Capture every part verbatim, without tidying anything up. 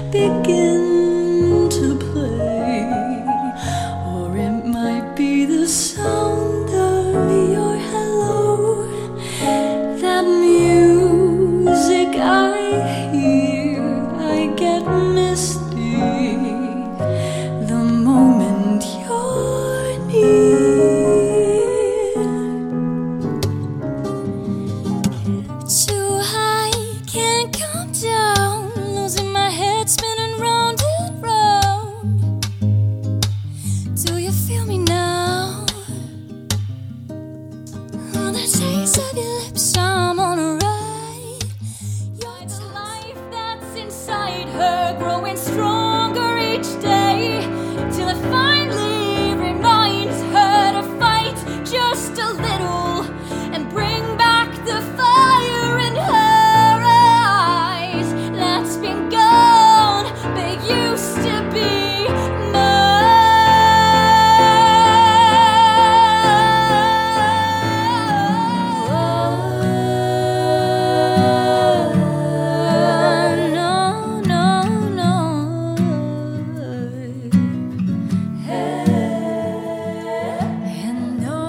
begin to play, or it might be the sound of your hello, that music I hear. I get misty the moment you're near. Too high, can't come down, losing my head, spinning round and round. Do you feel me now? On the taste of your lips, I'm on a ride. You're the life that's inside her, growing stronger each day, till it finally reminds her to fight just a little and bring back the fire in her eyes that's been gone but used to be mine. No, no, no. And no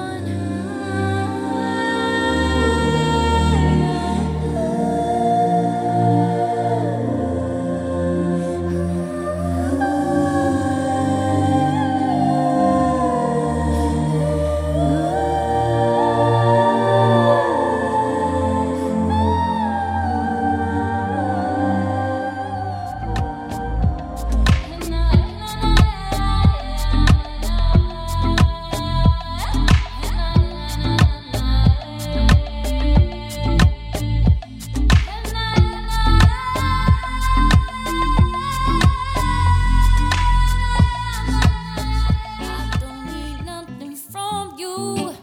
I don't need nothing from you.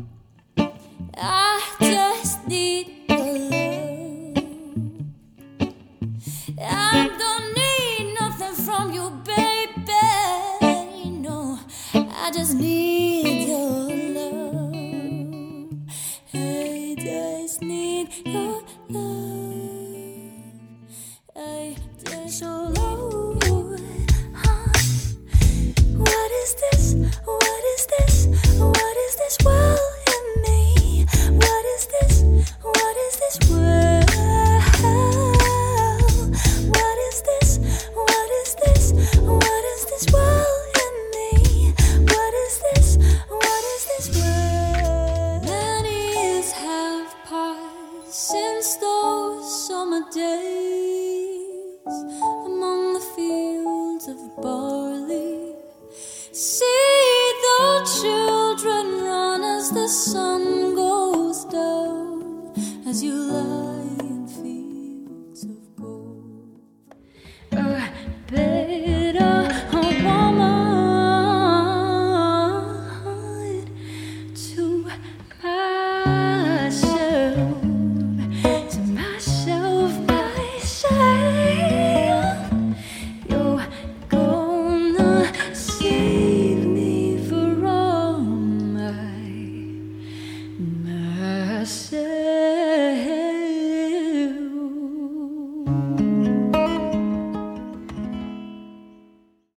I just need your love. I don't need nothing from you, baby. No, I just need your love. I just need your love. I just so low. Huh? What is this? What is this? What is this world in me? What is this? What is this world? What is this? What is this? What is this world in me? What is this? What is this world? Many years have passed since those summer days among the fields of barley. See the children run as the sun